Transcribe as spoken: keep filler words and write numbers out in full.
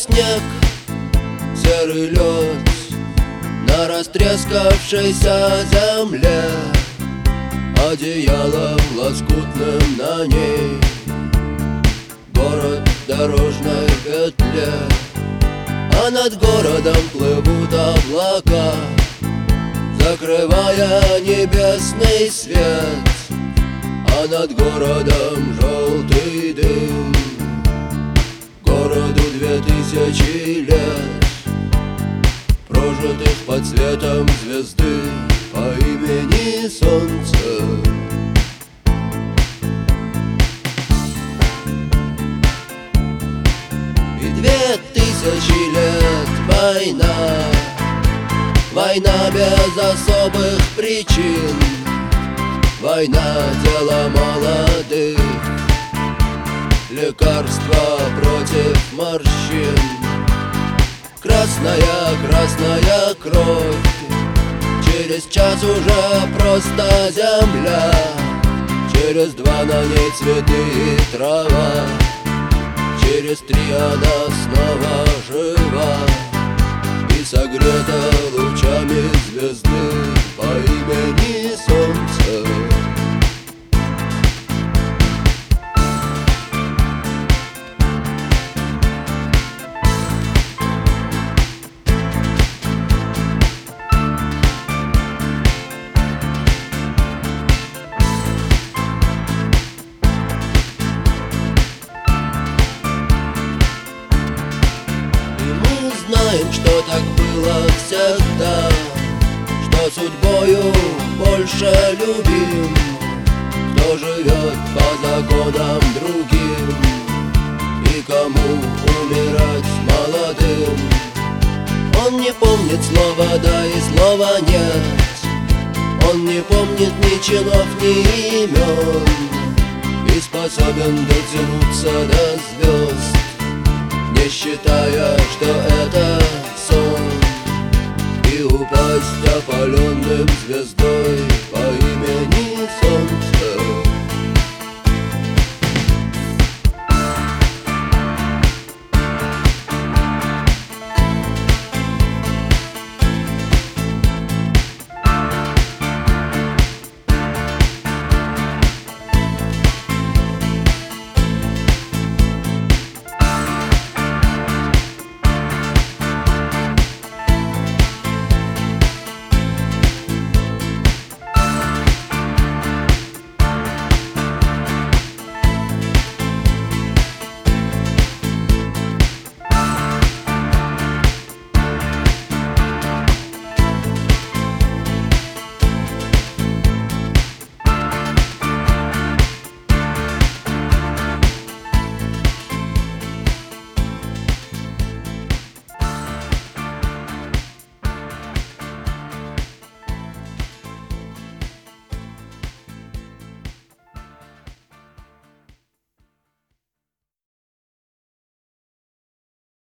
снег, серый лед на растрескавшейся земле, одеялом лоскутным на ней город в дорожной петле. А над городом плывут облака, закрывая небесный свет. А над городом желтый дым, городу две тысячи лет, прожитых под светом звезды по имени Солнце. И две тысячи лет война, война без особых причин, война — дело молодых, лекарство против морщин. Красная, красная кровь, через час уже просто земля, через два на ней цветы и трава, через три она снова жива и согрета лучами звезды по имени Солнце. Знаем, что так было всегда, что судьбою больше любим, кто живет по законам другим и кому умирать молодым. Он не помнит слова «да» и слова «нет», он не помнит ни чинов, ни имен и способен дотянуться до звезд, не считая, что это сон, и упасть опаленным звездой по имени Солнце.